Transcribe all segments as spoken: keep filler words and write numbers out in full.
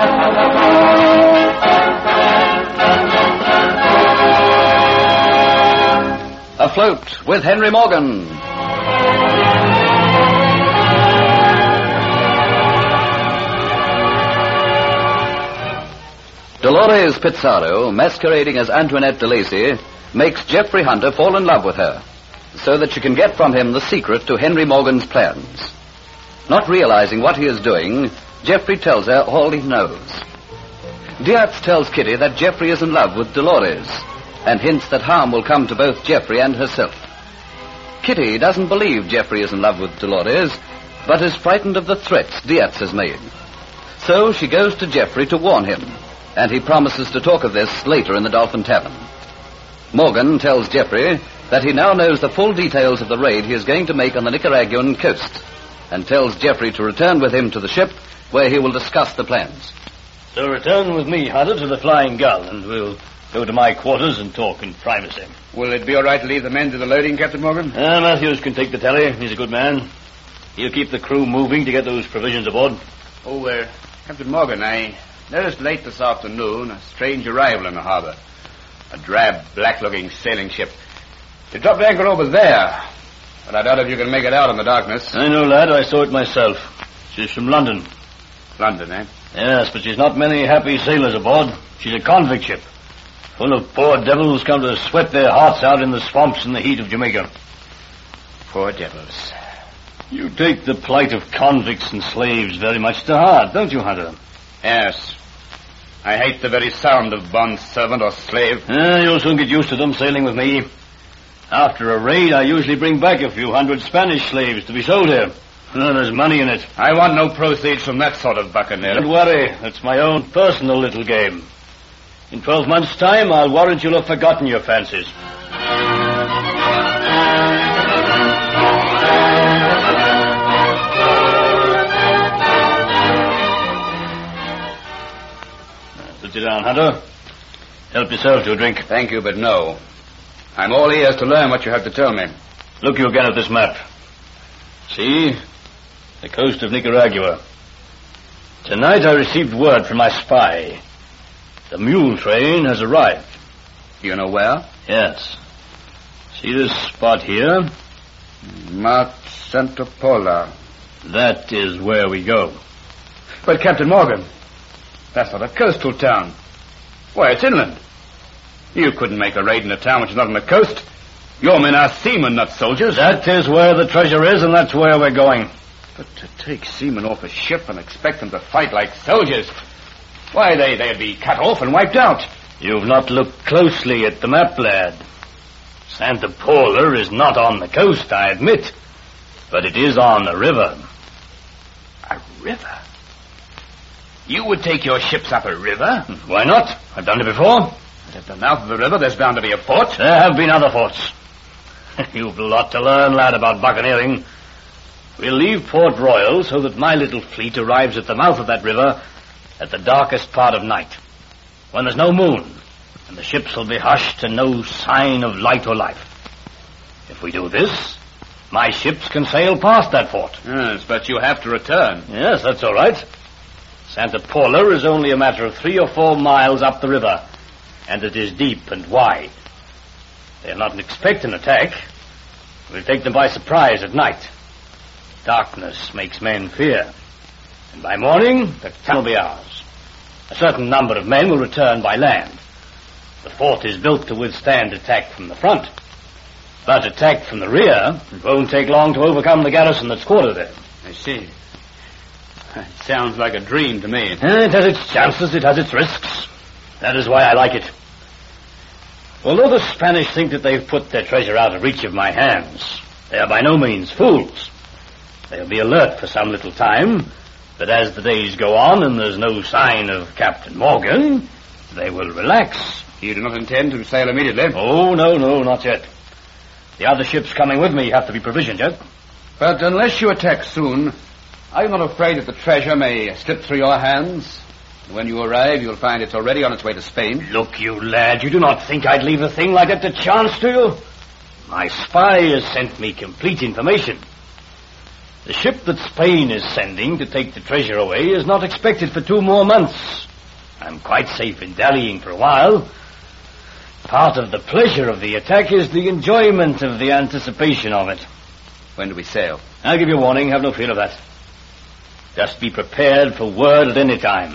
Afloat with Henry Morgan. Dolores Pizarro, masquerading as Antoinette de Lacy, makes Geoffrey Hunter fall in love with her, so that she can get from him the secret to Henry Morgan's plans. Not realizing what he is doing, Geoffrey tells her all he knows. Diaz tells Kitty that Geoffrey is in love with Dolores, and hints that harm will come to both Geoffrey and herself. Kitty doesn't believe Geoffrey is in love with Dolores, but is frightened of the threats Diaz has made. So she goes to Geoffrey to warn him, and he promises to talk of this later in the Dolphin Tavern. Morgan tells Geoffrey that he now knows the full details of the raid he is going to make on the Nicaraguan coast, and tells Geoffrey to return with him to the ship, where he will discuss the plans. So return with me, Hunter, to the Flying Gull, and we'll go to my quarters and talk in privacy. Will it be all right to leave the men to the loading, Captain Morgan? Uh, Matthews can take the tally. He's a good man. He'll keep the crew moving to get those provisions aboard. Oh, uh, Captain Morgan, I noticed late this afternoon a strange arrival in the harbor. A drab, black-looking sailing ship. It dropped anchor over there, but I doubt if you can make it out in the darkness. I know, lad. I saw it myself. She's from London. London, eh? Yes, but she's not many happy sailors aboard. She's a convict ship, full of poor devils come to sweat their hearts out in the swamps in the heat of Jamaica. Poor devils. You take the plight of convicts and slaves very much to heart, don't you, Hunter? Yes. I hate the very sound of bond servant or slave. Uh, you'll soon get used to them sailing with me. After a raid, I usually bring back a few hundred Spanish slaves to be sold here. Uh, there's money in it. I want no proceeds from that sort of buccaneer. Don't worry. It's my own personal little game. In twelve months' time, I'll warrant you'll have forgotten your fancies. Sit down, Hunter. Help yourself to a drink. Thank you, but no. I'm all ears to learn what you have to tell me. Look you again at this map. See? The coast of Nicaragua. Tonight I received word from my spy. The mule train has arrived. You know where? Yes. See this spot here? Mount Santa Paula. That is where we go. But, Captain Morgan, that's not a coastal town. Why, it's inland. You couldn't make a raid in a town which is not on the coast. Your men are seamen, not soldiers. That is where the treasure is, and that's where we're going. But to take seamen off a ship and expect them to fight like soldiers, why, they, they'd be cut off and wiped out. You've not looked closely at the map, lad. Santa Paula is not on the coast, I admit, but it is on a river. A river? You would take your ships up a river? Why not? I've done it before. But at the mouth of the river, there's bound to be a fort. There have been other forts. You've a lot to learn, lad, about buccaneering. We'll leave Port Royal so that my little fleet arrives at the mouth of that river at the darkest part of night, when there's no moon, and the ships will be hushed and no sign of light or life. If we do this, my ships can sail past that fort. Yes, but you have to return. Yes, that's all right. Santa Paula is only a matter of three or four miles up the river, and it is deep and wide. They'll not expect an attack. We'll take them by surprise at night. Darkness makes men fear. And by morning, the town will be ours. A certain number of men will return by land. The fort is built to withstand attack from the front. But attack from the rear, it won't take long to overcome the garrison that's quartered there. I see. It sounds like a dream to me. It has its chances, it has its risks. That is why I like it. Although the Spanish think that they've put their treasure out of reach of my hands, they are by no means fools. They'll be alert for some little time, but as the days go on and there's no sign of Captain Morgan, they will relax. You do not intend to sail immediately? Oh, no, no, not yet. The other ships coming with me have to be provisioned yet. But unless you attack soon, are you not afraid that the treasure may slip through your hands? When you arrive, you'll find it's already on its way to Spain. Look, you lad, you do not think I'd leave a thing like that to chance, do you? My spy has sent me complete information. The ship that Spain is sending to take the treasure away is not expected for two more months. I'm quite safe in dallying for a while. Part of the pleasure of the attack is the enjoyment of the anticipation of it. When do we sail? I'll give you warning. Have no fear of that. Just be prepared for word at any time.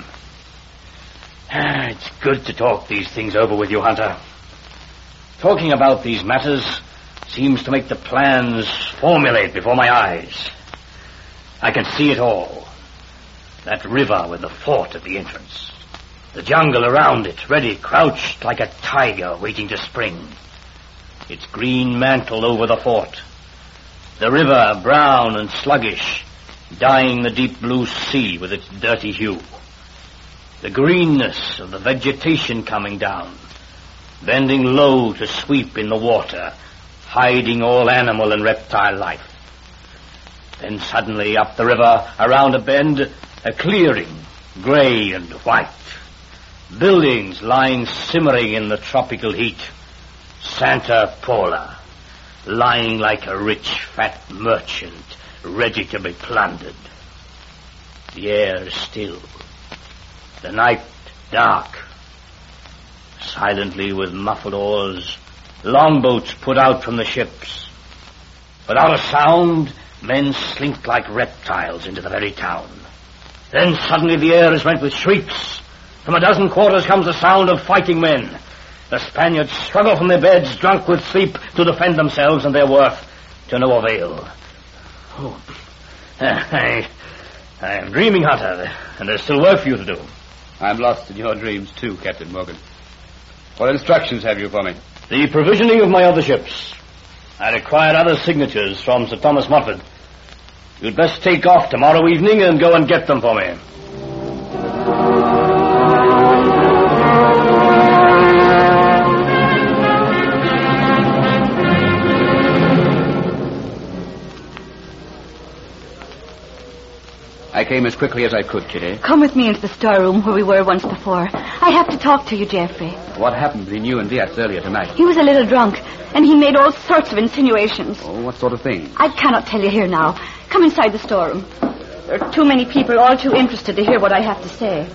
It's good to talk these things over with you, Hunter. Talking about these matters seems to make the plans formulate before my eyes. I can see it all. That river with the fort at the entrance. The jungle around it, ready, crouched like a tiger waiting to spring. Its green mantle over the fort. The river, brown and sluggish, dyeing the deep blue sea with its dirty hue. The greenness of the vegetation coming down, bending low to sweep in the water, hiding all animal and reptile life. Then suddenly up the river, around a bend, a clearing, grey and white. Buildings lying simmering in the tropical heat. Santa Paula, lying like a rich, fat merchant, ready to be plundered. The air is still. The night dark. Silently with muffled oars, longboats put out from the ships. Without a sound, men slink like reptiles into the very town. Then suddenly the air is rent with shrieks. From a dozen quarters comes the sound of fighting men. The Spaniards struggle from their beds, drunk with sleep, to defend themselves and their worth, to no avail. Oh, I, I am dreaming, Hunter, and there's still work for you to do. I'm lost in your dreams, too, Captain Morgan. What instructions have you for me? The provisioning of my other ships. I require other signatures from Sir Thomas Mottford. You'd best take off tomorrow evening and go and get them for me. I came as quickly as I could, Kitty. Come with me into the storeroom where we were once before. I have to talk to you, Geoffrey. What happened between you and Diaz earlier tonight? He was a little drunk, and he made all sorts of insinuations. Oh, what sort of thing? I cannot tell you here now. Come inside the storeroom. There are too many people, all too interested to hear what I have to say.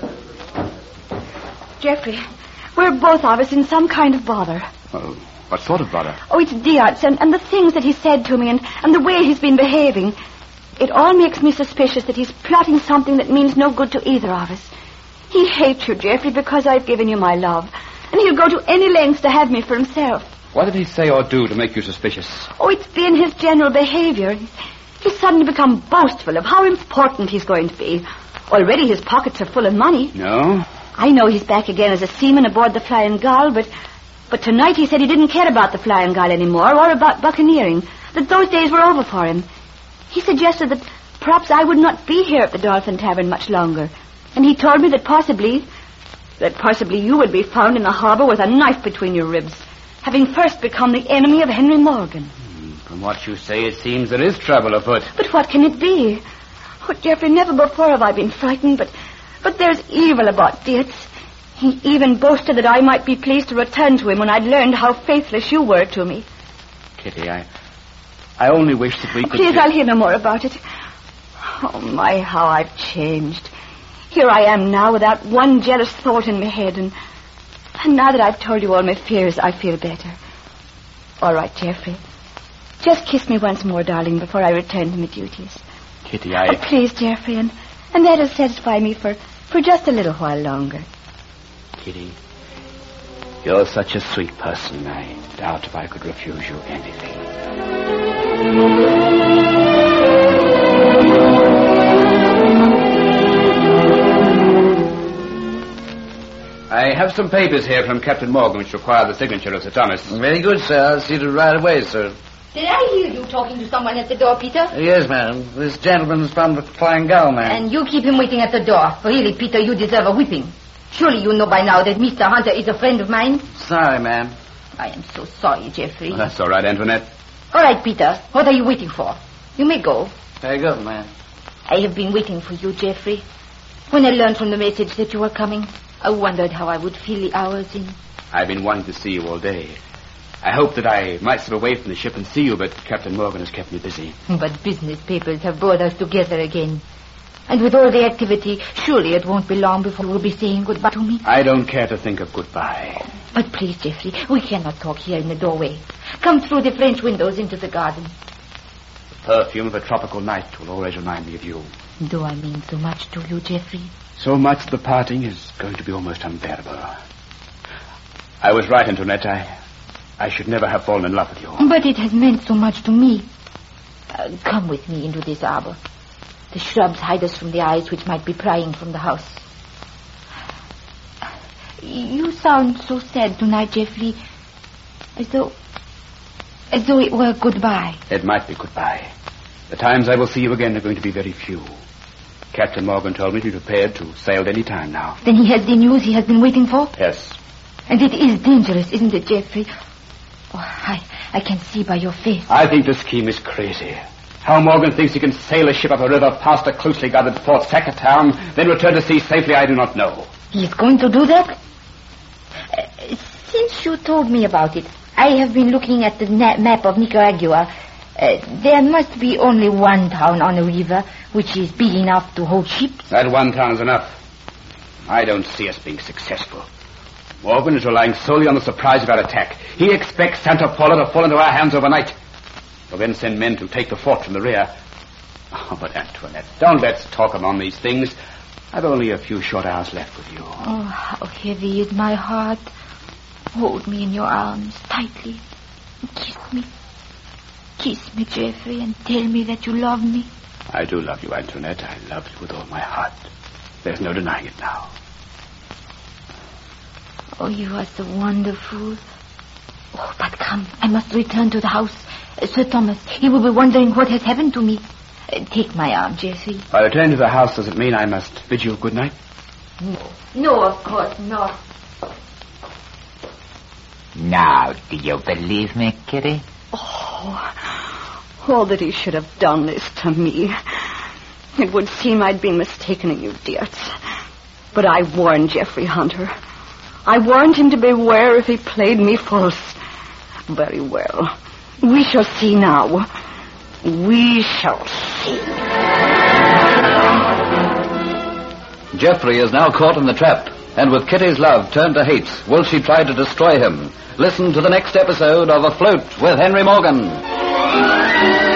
Geoffrey, we're both of us in some kind of bother. Oh, what sort of bother? Oh, it's Diaz and, and the things that he said to me and, and the way he's been behaving. It all makes me suspicious that he's plotting something that means no good to either of us. He hates you, Geoffrey, because I've given you my love. And he'll go to any lengths to have me for himself. What did he say or do to make you suspicious? Oh, it's been his general behavior. He's suddenly become boastful of how important he's going to be. Already his pockets are full of money. No? I know he's back again as a seaman aboard the Flying Gull, but but tonight he said he didn't care about the Flying Gull anymore or about buccaneering, that those days were over for him. He suggested that perhaps I would not be here at the Dolphin Tavern much longer. And he told me that possibly, that possibly you would be found in the harbor with a knife between your ribs, having first become the enemy of Henry Morgan. Hmm, from what you say, it seems there is trouble afoot. But what can it be? Oh, Geoffrey, never before have I been frightened, but, but there's evil about Dietz. He even boasted that I might be pleased to return to him when I'd learned how faithless you were to me. Kitty, I... I only wish that we could... Please, I'll hear no more about it. Oh, my, how I've changed. Here I am now without one jealous thought in my head, and, and now that I've told you all my fears, I feel better. All right, Geoffrey. Just kiss me once more, darling, before I return to my duties. Kitty, I... Oh, please, Geoffrey, and, and that'll satisfy me for, for just a little while longer. Kitty, you're such a sweet person, I doubt if I could refuse you anything. I have some papers here from Captain Morgan which require the signature of Sir Thomas. Very good, sir. I'll see to it right away, sir. Did I hear you talking to someone at the door, Peter? Yes, ma'am. This gentleman's from the Flying Gull, ma'am. And you keep him waiting at the door. Really, Peter, you deserve a whipping. Surely you know by now that Mister Hunter is a friend of mine. Sorry, ma'am. I am so sorry, Geoffrey. Well, that's all right, Antoinette. All right, Peter. What are you waiting for? You may go. Very good, ma'am. I have been waiting for you, Geoffrey. When I learned from the message that you were coming, I wondered how I would fill the hours in. I've been wanting to see you all day. I hoped that I might slip away from the ship and see you, but Captain Morgan has kept me busy. But business papers have brought us together again. And with all the activity, surely it won't be long before you'll be saying goodbye to me. I don't care to think of goodbye. But please, Geoffrey, we cannot talk here in the doorway. Come through the French windows into the garden. The perfume of a tropical night will always remind me of you. Do I mean so much to you, Geoffrey? So much the parting is going to be almost unbearable. I was right, Antoinette. I, I should never have fallen in love with you. But it has meant so much to me. Uh, come with me into this arbor. The shrubs hide us from the eyes which might be prying from the house. You sound so sad tonight, Geoffrey. As though... As though it were goodbye. It might be goodbye. The times I will see you again are going to be very few. Captain Morgan told me to be prepared to sail any time now. Then he has the news he has been waiting for? Yes. And it is dangerous, isn't it, Geoffrey? Oh, I, I can see by your face. I think the scheme is crazy. How Morgan thinks he can sail a ship up a river past a closely guarded Fort Sackatown, then return to sea safely, I do not know. He's going to do that? Uh, since you told me about it, I have been looking at the na- map of Nicaragua. Uh, there must be only one town on the river which is big enough to hold ships. That one town is enough. I don't see us being successful. Morgan is relying solely on the surprise of our attack. He expects Santa Paula to fall into our hands overnight. We'll then send men to take the fort from the rear. Oh, but Antoinette, don't let's talk on these things. I've only a few short hours left with you. Oh, how heavy is my heart. Hold me in your arms tightly. Kiss me. Kiss me, Geoffrey, and tell me that you love me. I do love you, Antoinette. I love you with all my heart. There's no denying it now. Oh, you are so wonderful. Oh, but come, I must return to the house. Uh, Sir Thomas, he will be wondering what has happened to me. Uh, take my arm, Geoffrey. By returning to the house, does it mean I must bid you good night? No. No, of course not. Now, do you believe me, Kitty? Oh, oh, that he should have done this to me. It would seem I'd been mistaken in you, Dietz. But I warned Geoffrey Hunter. I warned him to beware if he played me false. Very well. We shall see now. We shall see. Geoffrey is now caught in the trap, and with Kitty's love turned to hate, will she try to destroy him? Listen to the next episode of Afloat with Henry Morgan.